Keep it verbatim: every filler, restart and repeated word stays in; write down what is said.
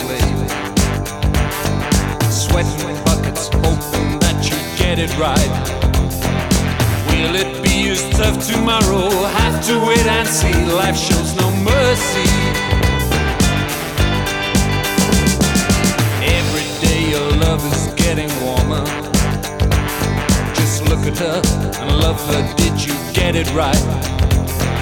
slave, sweating buckets, hoping that you get it right. Will it be as tough tomorrow? Have to wait and see. Life shows no mercy. Every day your love is getting warmer. Just look at her and love her. Did you get it right?